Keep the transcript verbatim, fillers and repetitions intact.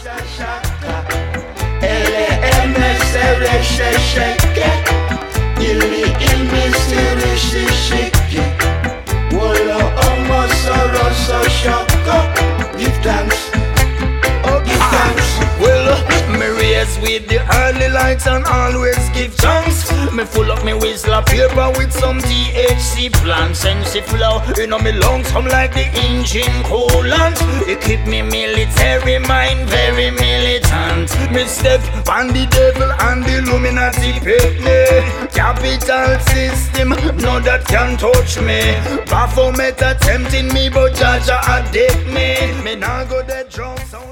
L M S Shake, Illy Ilmi Siri Shiki, Wolo Omo Soro So Shoko. Give thanks, oh give thanks. Well, me raise with the early lights and always give thanks. Me full up me whistle paper with some T H C plants. Sense flow, you know me lungs hum like the engine coolant. It keep me military mind very militant. Me step on the devil and the Illuminati pit me. Capital system, no that can touch me. Baphomet attempting me, but Jaja addict me. Me nah go dead drunk.